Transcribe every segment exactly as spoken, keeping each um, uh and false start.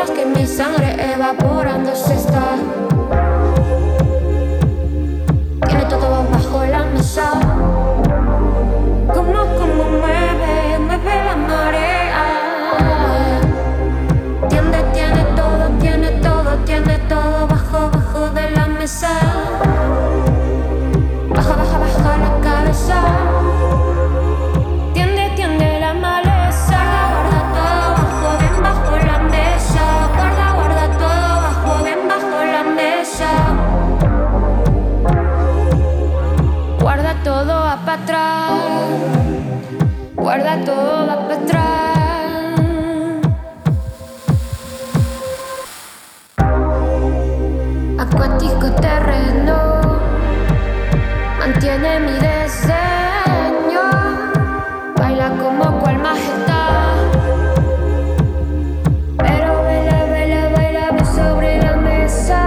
mientras que mi sangre evaporándose está. Tiene todo bajo la mesa. Como, como mueve, mueve la marea. Tiene, tiene todo, tiene todo, tiene todo bajo, bajo de la mesa. Baja, baja, baja la cabeza. Tiende, tiende la maleza. Guarda todo bajo, bien bajo la mesa. Guarda, guarda todo bajo, bien bajo la mesa. Guarda todo va para atrás. Guarda todo va para atrás. Acuático terreno mantiene mi diseño. Baila como cual majestad. Pero baila, baila, baila sobre la mesa.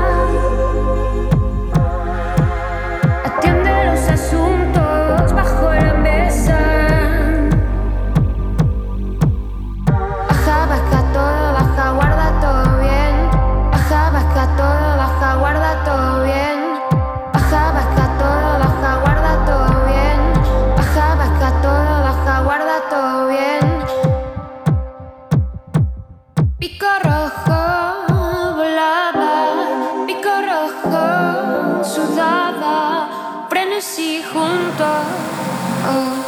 Atiende los asuntos bajo la mesa. Baja, baja todo, baja, guarda todo bien. Baja, baja todo, baja, guarda todo bien. Baja, baja todo, baja, guarda todo bien. Baja, baja todo, baja, guarda todo bien. Pico rojo volaba, pico rojo sudaba, frenesí juntos. Oh.